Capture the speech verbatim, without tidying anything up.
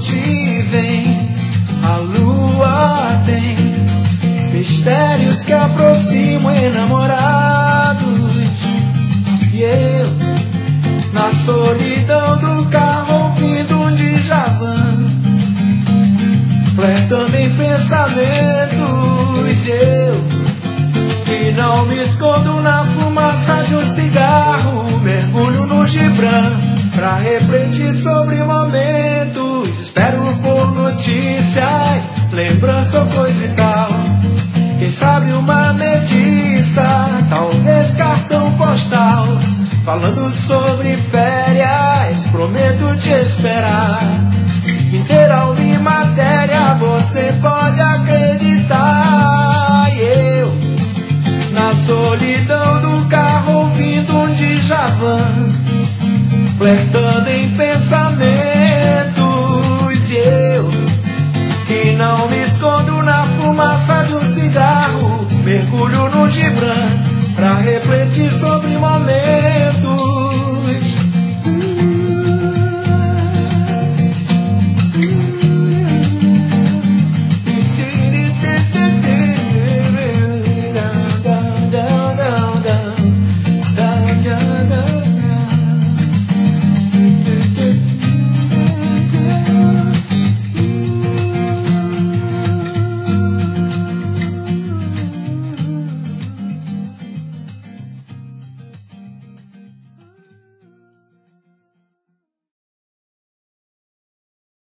noite vem, a lua tem mistérios que aproximam enamorados. E eu, na solidão do carro, ouvindo um Djavan, flertando em pensamentos. Eu, que não me escondo na fumaça de um cigarro, mergulho no Gibran pra refletir sobre momentos. Espero por notícias, lembrança ou coisa e tal. Quem sabe uma ametista, talvez cartão postal, falando sobre férias, prometo te esperar. Inteira em matéria, você pode acreditar. E eu, na solidão do carro, ouvindo um Djavan, flertando em pensar.